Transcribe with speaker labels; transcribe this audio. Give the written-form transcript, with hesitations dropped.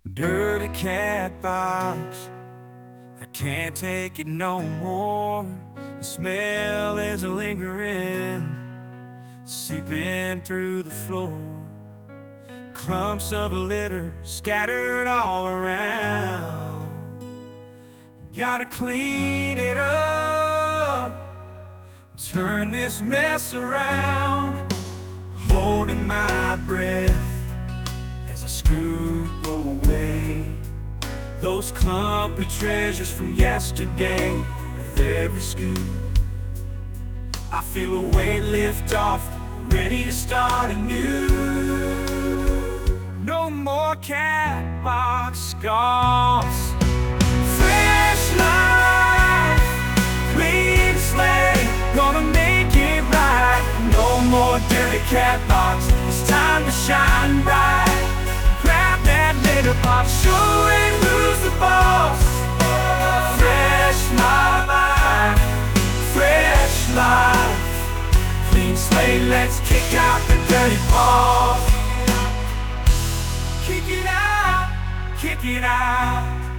Speaker 1: Dirty cat box, I can't take it no more. The smell is lingering, seeping through the floor. Clumps of litter scattered all around. Gotta clean it up, turn this mess around. Holding my breath as I scoop away those clumpy treasures from yesterday. With every scoop, I feel a weight lift off, ready to start anew. No more cat box scars. Fresh life, clean slate, gonna make it right. No more dirty cat box, it's time to shine bright. Grab that litter box, show it who's the boss. Fresh life, fresh life, clean slate, let's kick out the dirty paws. Kick it out, kick it out.